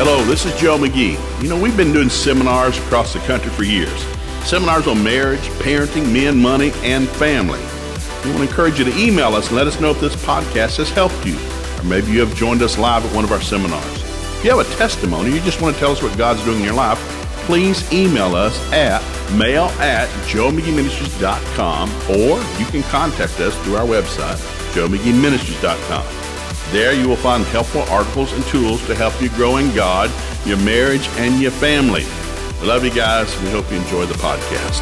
Hello, this is Joe McGee. We've been doing seminars across the country for years. Seminars on marriage, parenting, men, money, and family. We want to encourage you to email us and let us know if this podcast has helped you. Or maybe you have joined us live at one of our seminars. If you have a testimony, you just want to tell us what God's doing in your life, please email us at mail@joemcgeeministries.com, or you can contact us through our website, joemcgeeministries.com. There you will find helpful articles and tools to help you grow in God, your marriage, and your family. We love you guys. We hope you enjoy the podcast.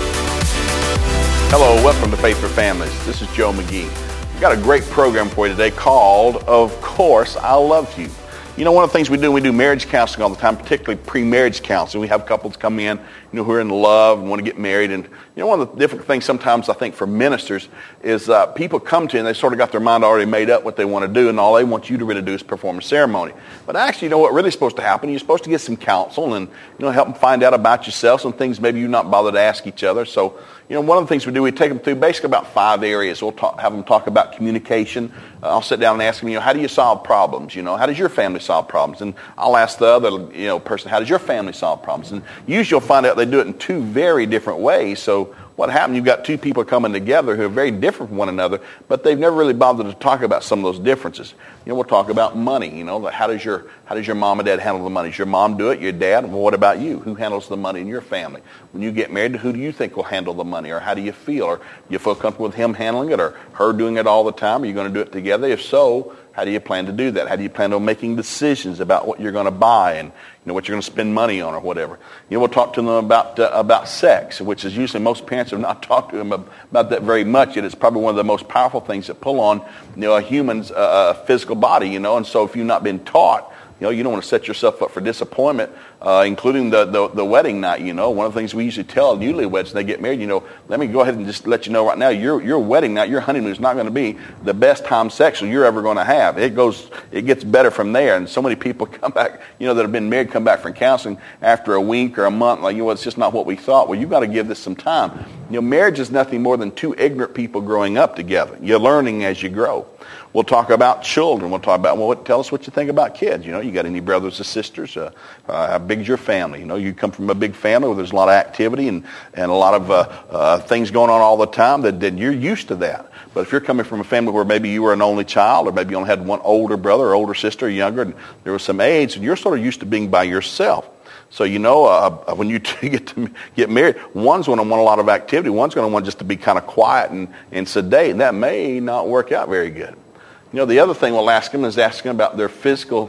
Hello, welcome to Faith for Families. This is Joe McGee. We've got a great program for you today called, Of Course, I Love You. One of the things we do marriage counseling all the time, particularly pre-marriage counseling. We have couples come in, who are in love and want to get married. And, one of the difficult things sometimes I think for ministers is people come to you and they sort of got their mind already made up what they want to do, and all they want you to really do is perform a ceremony. But actually, what really is supposed to happen, you're supposed to get some counsel and, help them find out about yourself, some things maybe you're not bothered to ask each other. So, one of the things we do, we take them through basically about 5 areas. We'll have them talk about communication. I'll sit down and ask them, how do you solve problems? How does your family solve problems? And I'll ask the other, person, how does your family solve problems? And usually you'll find out they do it in 2 very different ways. So what happened, you've got 2 people coming together who are very different from one another, but they've never really bothered to talk about some of those differences. We'll talk about money. How does your mom and dad handle the money? Does your mom do it? Your dad? Well, what about you? Who handles the money in your family? When you get married, who do you think will handle the money? Or how do you feel? Or you feel comfortable with him handling it or her doing it all the time? Are you going to do it together? If so, how do you plan to do that? How do you plan on making decisions about what you're going to buy and what you're going to spend money on or whatever? We'll talk to them about sex, which is usually most parents have not talked to them about that very much. Yet it's probably one of the most powerful things that pull on a human's physical body. And so if you've not been taught, you don't want to set yourself up for disappointment, including the wedding night. One of the things we usually tell newlyweds when they get married, let me go ahead and just let you know right now, your wedding night, your honeymoon is not going to be the best time sexual you're ever going to have. It gets better from there. And so many people come back, that have been married, come back from counseling after a week or a month, like, it's just not what we thought. Well, you've got to give this some time. Marriage is nothing more than 2 ignorant people growing up together. You're learning as you grow. We'll talk about children. We'll talk about, tell us what you think about kids. You got any brothers or sisters? How big is your family? You come from a big family where there's a lot of activity and a lot of things going on all the time that you're used to that. But if you're coming from a family where maybe you were an only child or maybe you only had one older brother or older sister or younger and there was some age, and you're sort of used to being by yourself. So, when you get married, one's going to want a lot of activity. One's going to want just to be kind of quiet and sedate. And that may not work out very good. The other thing we'll ask them is asking about their physical,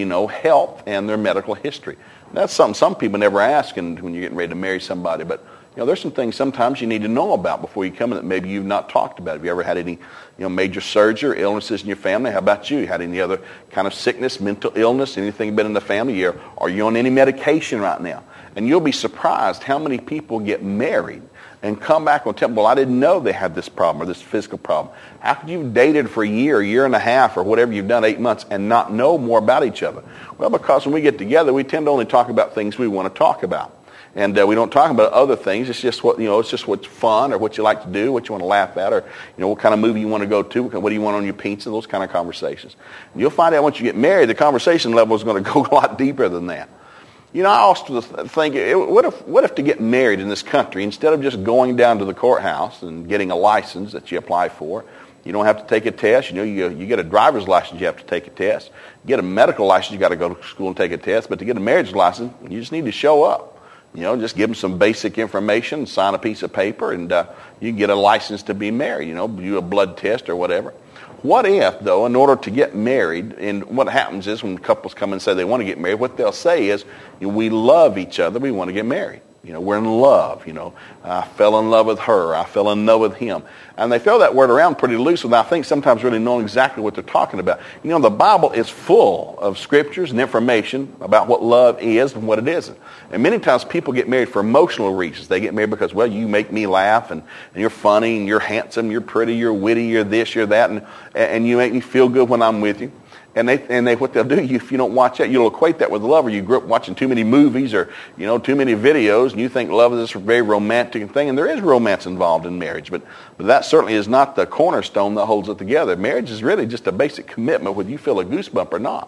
health and their medical history. That's something some people never ask when you're getting ready to marry somebody. But, there's some things sometimes you need to know about before you come in that maybe you've not talked about. Have you ever had any, major surgery or illnesses in your family? How about you? Had any other kind of sickness, mental illness, anything been in the family? Are you on any medication right now? And you'll be surprised how many people get married and come back and tell them, well, I didn't know they had this problem or this physical problem. How could you dated for a year and a half, or whatever you've done, 8 months, and not know more about each other? Well, because when we get together, we tend to only talk about things we want to talk about. And we don't talk about other things. It's just what's fun or what you like to do, what you want to laugh at, or what kind of movie you want to go to, what do you want on your pizza, those kind of conversations. And you'll find out once you get married, the conversation level is going to go a lot deeper than that. I also think, what if to get married in this country, instead of just going down to the courthouse and getting a license that you apply for, you don't have to take a test. You get a driver's license, you have to take a test. You get a medical license, you got to go to school and take a test. But to get a marriage license, you just need to show up. Just give them some basic information, sign a piece of paper, and you can get a license to be married. Do a blood test or whatever. What if, though, in order to get married, and what happens is when couples come and say they want to get married, what they'll say is, we love each other, we want to get married. We're in love. I fell in love with her. I fell in love with him. And they throw that word around pretty loose without, I think, sometimes really knowing exactly what they're talking about. The Bible is full of scriptures and information about what love is and what it isn't. And many times people get married for emotional reasons. They get married because, well, you make me laugh, and you're funny, and you're handsome, you're pretty, you're witty, you're this, you're that, and you make me feel good when I'm with you. And they what they'll do, if you don't watch that, you'll equate that with love, or you grew up watching too many movies or too many videos, and you think love is this very romantic thing, and there is romance involved in marriage, but that certainly is not the cornerstone that holds it together. Marriage is really just a basic commitment, whether you feel a goosebump or not.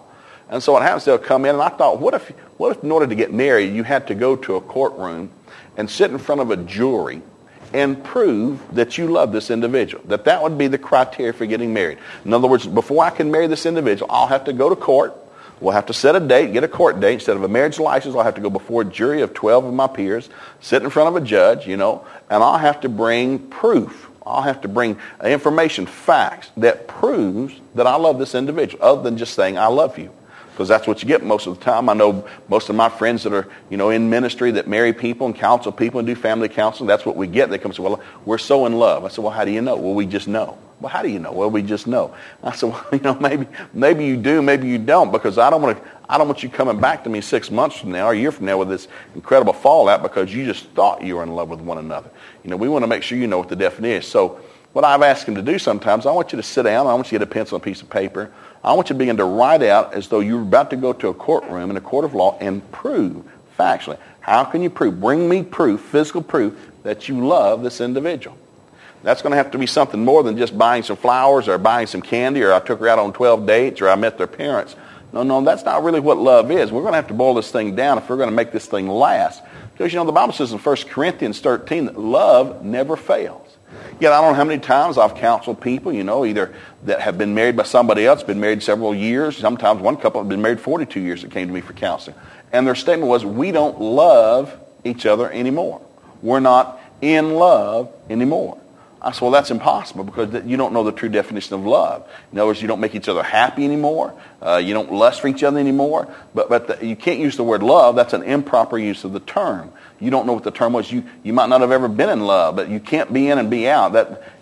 And so what happens, they'll come in, and I thought, what if in order to get married, you had to go to a courtroom and sit in front of a jury and prove that you love this individual, that would be the criteria for getting married. In other words, before I can marry this individual, I'll have to go to court. We'll have to set a date, get a court date. Instead of a marriage license, I'll have to go before a jury of 12 of my peers, sit in front of a judge, and I'll have to bring proof. I'll have to bring information, facts, that proves that I love this individual, other than just saying, I love you. Because that's what you get most of the time. I know most of my friends that are, in ministry that marry people and counsel people and do family counseling, that's what we get. They come and say, well, we're so in love. I said, well, how do you know? Well, we just know. Well, how do you know? Well, we just know. I said, well, maybe you do, maybe you don't, because I don't want you coming back to me 6 months from now or a year from now with this incredible fallout because you just thought you were in love with one another. We want to make sure you know what the definition is. So what I've asked him to do sometimes, I want you to sit down, I want you to get a pencil and a piece of paper. I want you to begin to write out as though you're about to go to a courtroom in a court of law and prove factually. How can you prove? Bring me proof, physical proof, that you love this individual. That's going to have to be something more than just buying some flowers or buying some candy or I took her out on 12 dates or I met their parents. No, that's not really what love is. We're going to have to boil this thing down if we're going to make this thing last. Because, the Bible says in 1 Corinthians 13 that love never fails. Yet I don't know how many times I've counseled people, either that have been married by somebody else, been married several years. Sometimes one couple have been married 42 years that came to me for counseling. And their statement was, we don't love each other anymore. We're not in love anymore. I said, well, that's impossible because you don't know the true definition of love. In other words, you don't make each other happy anymore. You don't lust for each other anymore. But you can't use the word love. That's an improper use of the term. You don't know what the term was. You might not have ever been in love, but you can't be in and be out.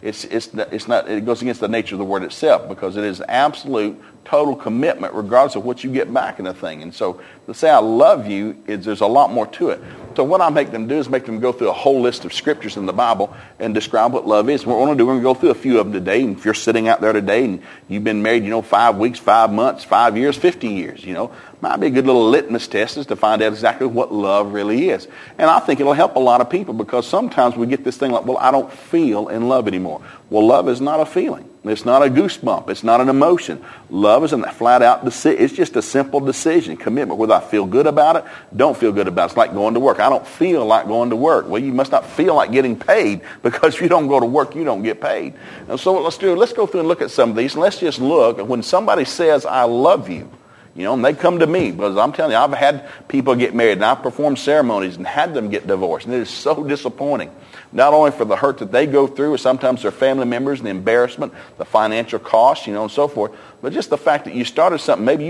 It goes against the nature of the word itself because it is absolute, total commitment regardless of what you get back in the thing. And so to say I love you, there's a lot more to it. So what I make them do is make them go through a whole list of scriptures in the Bible and describe what love is. What we're going to do, we're going to go through a few of them today. And if you're sitting out there today and you've been married, 5 weeks, 5 months, 5 years, 50 years, might be a good little litmus test is to find out exactly what love really is. And I think it'll help a lot of people because sometimes we get this thing like, well, I don't feel in love anymore. Well, love is not a feeling. It's not a goosebump. It's not an emotion. Love is a flat out decision. It's just a simple decision, commitment, whether I feel good about it, don't feel good about it. It's like going to work. I don't feel like going to work. Well, you must not feel like getting paid because if you don't go to work, you don't get paid. And so what let's do, let's go through and look at some of these. And let's just look at when somebody says, I love you. And they come to me because I'm telling you, I've had people get married and I've performed ceremonies and had them get divorced. And it is so disappointing. Not only for the hurt that they go through, or sometimes their family members, and the embarrassment, the financial costs, and so forth, but just the fact that you started something, maybe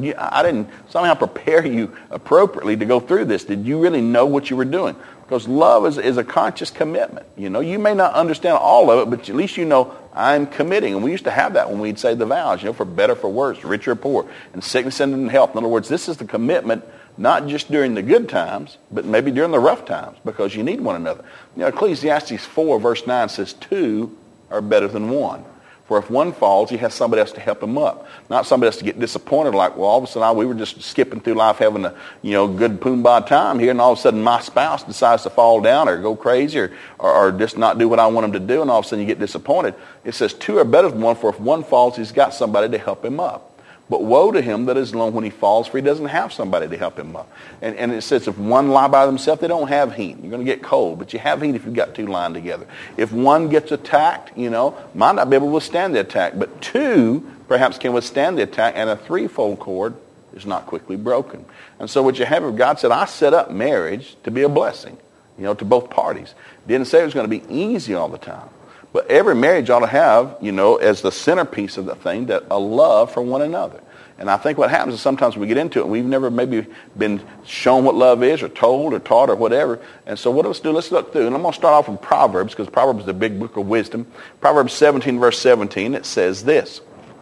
I didn't somehow prepare you appropriately to go through this. Did you really know what you were doing? Because love is a conscious commitment. You may not understand all of it, but at least I'm committing. And we used to have that when we'd say the vows, for better, for worse, rich or poor, and sickness and in health. In other words, this is the commitment not just during the good times, but maybe during the rough times, because you need one another. Ecclesiastes 4, verse 9 says, 2 are better than 1. For if one falls, he has somebody else to help him up. Not somebody else to get disappointed like, well, all of a sudden we were just skipping through life having a good poom-bah time here, and all of a sudden my spouse decides to fall down or go crazy or just not do what I want him to do, and all of a sudden you get disappointed. It says 2 are better than 1, for if one falls, he's got somebody to help him up. But woe to him that is alone when he falls, for he doesn't have somebody to help him up. And it says if one lie by themselves, they don't have heat. You're going to get cold, but you have heat if you've got 2 lying together. If one gets attacked, might not be able to withstand the attack, but 2 perhaps can withstand the attack, and a 3-fold cord is not quickly broken. And so what you have, God said, I set up marriage to be a blessing, to both parties. Didn't say it was going to be easy all the time. But every marriage ought to have, as the centerpiece of the thing, that a love for one another. And I think what happens is sometimes we get into it and we've never maybe been shown what love is or told or taught or whatever. And so what let's do, let's look through. And I'm going to start off with Proverbs because Proverbs is a big book of wisdom. Proverbs 17, verse 17, it says this.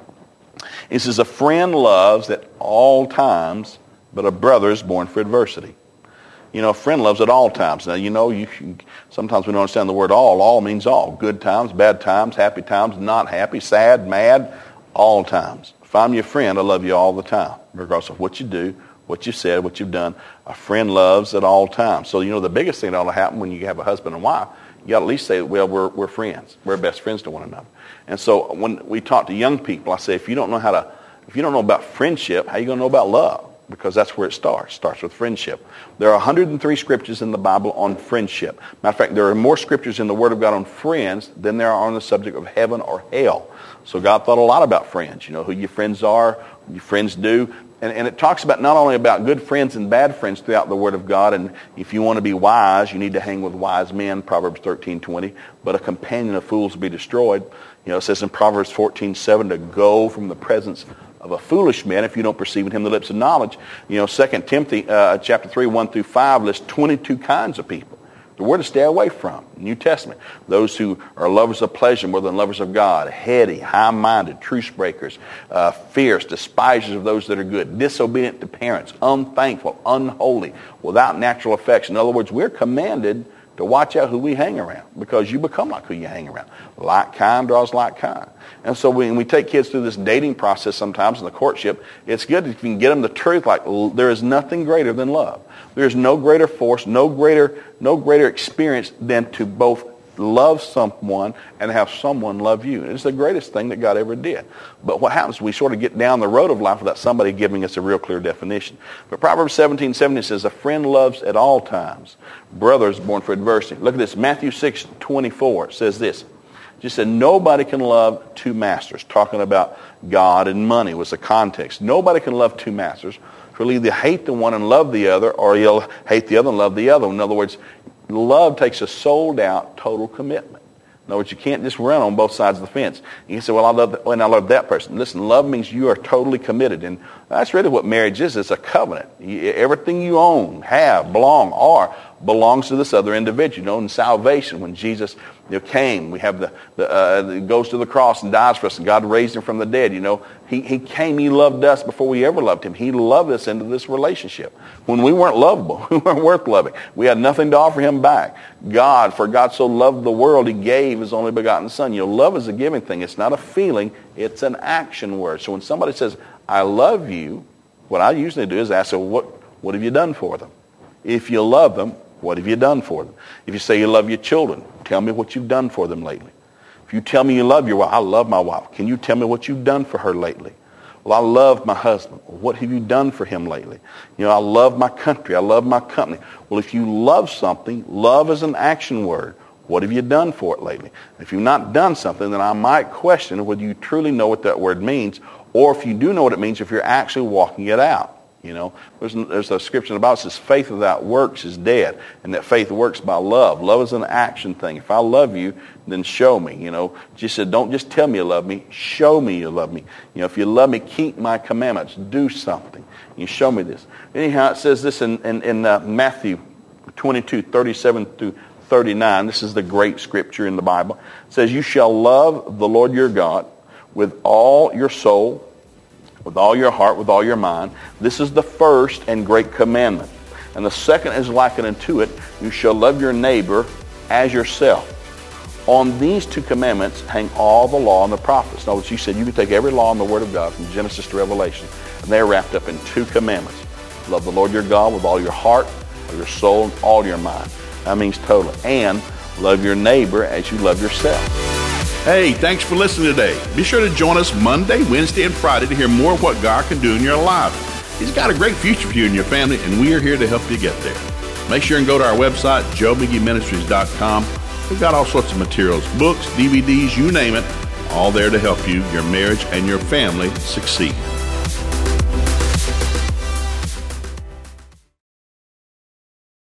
It says, a friend loves at all times, but a brother is born for adversity. A friend loves at all times. Now, sometimes we don't understand the word all. All means all. Good times, bad times, happy times, not happy, sad, mad, all times. If I'm your friend, I love you all the time, regardless of what you do, what you said, what you've done. A friend loves at all times. So, the biggest thing that ought to happen when you have a husband and wife, you got to at least say, well, we're friends. We're best friends to one another. And so when we talk to young people, I say, if you don't know how If you don't know about friendship, how are you going to know about love? Because that's where it starts. It starts with friendship. There are 103 scriptures in the Bible on friendship. Matter of fact, there are more scriptures in the Word of God on friends than there are on the subject of heaven or hell. So God thought a lot about friends. You know who your friends are, what your friends do. And it talks about not only about good friends and bad friends throughout the Word of God. And if you want to be wise, you need to hang with wise men, Proverbs 13:20. But a companion of fools will be destroyed. You know, it says in Proverbs 14:7 to go from the presence of a foolish man if you don't perceive in him the lips of knowledge. You know, 2 Timothy chapter 3, 1-5 lists 22 kinds of people. The word to stay away from. New Testament. Those who are lovers of pleasure more than lovers of God. Heady, high-minded, truce breakers, fierce, despisers of those that are good, disobedient to parents, unthankful, unholy, without natural affection. In other words, we're commanded to watch out who we hang around, because you become like who you hang around. Like kind draws like kind. And so when we take kids through this dating process sometimes in the courtship, it's good if you can get them the truth, like there is nothing greater than love. There's no greater force, no greater experience than to both love someone and have someone love you. It's the greatest thing that God ever did. But what happens, we sort of get down the road of life without somebody giving us a real clear definition. But Proverbs 17:70 says, a friend loves at all times. Brother is born for adversity. Look at this. Matthew 6:24 says this. Just said, nobody can love two masters. Talking about God and money was the context. Nobody can love two masters. He'll either hate the one and love the other, or he'll hate the other and love the other. In other words, love takes a sold-out total commitment. In other words, you can't just run on both sides of the fence. You can say, well, I love that person. Listen, love means you are totally committed. And that's really what marriage is. It's a covenant. Everything you own, have, belong, are, belongs to this other individual. You know, in salvation, when Jesus came, we have goes to the cross and dies for us, and God raised him from the dead. You know, he came, he loved us before we ever loved him. He loved us into this relationship. When we weren't lovable, we weren't worth loving. We had nothing to offer him back. For God so loved the world, he gave his only begotten Son. You know, love is a giving thing. It's not a feeling, it's an action word. So when somebody says, I love you, what I usually do is ask them, what have you done for them? If you love them, what have you done for them? If you say you love your children, tell me what you've done for them lately. If you tell me you love your wife, I love my wife. Can you tell me what you've done for her lately? Well, I love my husband. What have you done for him lately? You know, I love my country. I love my company. Well, if you love something, love is an action word. What have you done for it lately? If you've not done something, then I might question whether you truly know what that word means, or if you do know what it means, if you're actually walking it out. You know, there's a scripture in the Bible that says faith without works is dead, and that faith works by love. Love is an action thing. If I love you, then show me. You know, Jesus said, don't just tell me you love me, show me you love me. You know, if you love me, keep my commandments, do something. You show me this. Anyhow, it says this in Matthew 22:37-39. This is the great scripture in the Bible. It says, you shall love the Lord your God with all your soul, with all your heart, with all your mind. This is the first and great commandment. And the second is likened unto it. You shall love your neighbor as yourself. On these two commandments hang all the law and the prophets. Notice you said you could take every law in the Word of God from Genesis to Revelation, and they're wrapped up in two commandments. Love the Lord your God with all your heart, all your soul, and all your mind. That means totally. And love your neighbor as you love yourself. Hey, thanks for listening today. Be sure to join us Monday, Wednesday, and Friday to hear more of what God can do in your life. He's got a great future for you and your family, and we are here to help you get there. Make sure and go to our website, joemcgeeministries.com. We've got all sorts of materials, books, DVDs, you name it, all there to help you, your marriage, and your family succeed.